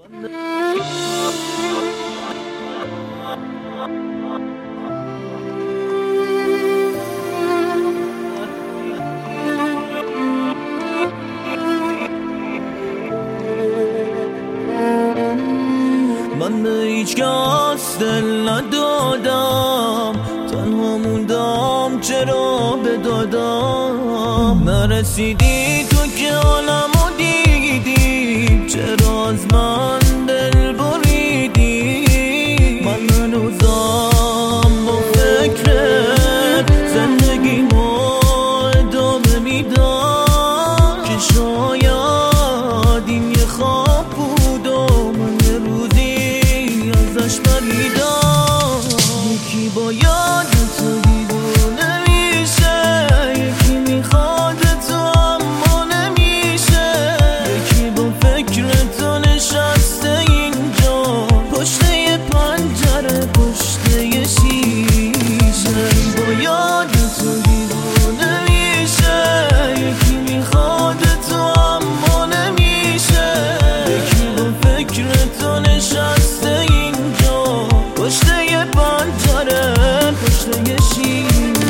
من به هیچ کس دل ندادم، تنها موندم چرا بدادم. نرسیدی تو که عالمو دیدی، چرا از من دل بریدی؟ من هنوزم با فکرت زندگیمو ادامه میدم که شاید این یه خواب بود و من یه روزی ازش پریدم. یکی باید تو دیوونه میشه، یکی میخواد تو اما نمیشه، یکی با فکر تو نشسته اینجا پشت یه پنجره پشت یه شیشه. باید تو دیوونه میشه، یکی میخواد تو اما نمیشه، یکی با فکر تو نشسته اینجا پشت یه پنجره پشت یه شیشه.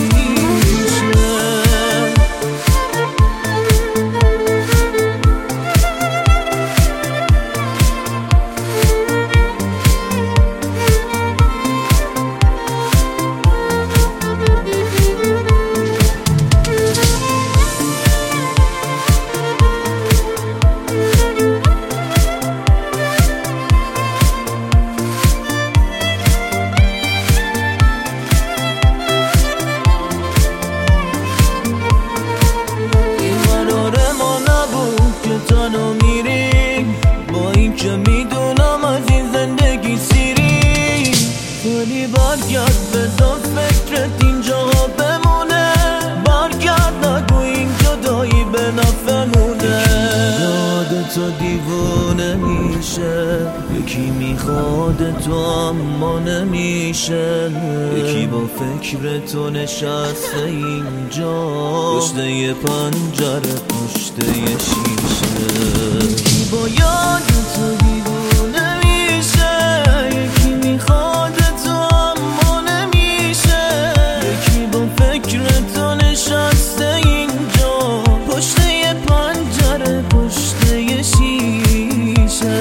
تنها میری با این که میدونم از این زندگی سیری، ولی برگرد بذار فکرت اینجا بمونه، برگرد نگو این جدایی به نفعمونه. یاد تو دیوونه میشه، یکی میخواد تو اما نمیشه، یکی با فکر تو نشسته اینجا پشت یه پنجره پشت یه شیشه. یکی باید تو دیوونه میشه، یکی میخواد تو اما نمیشه، یکی با فکر تو نشسته اینجا پشت یه پنجره پشت یه شیشه.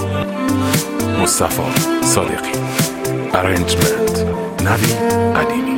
مصطفی صادقی، ارنجمنت نوید قدیمی.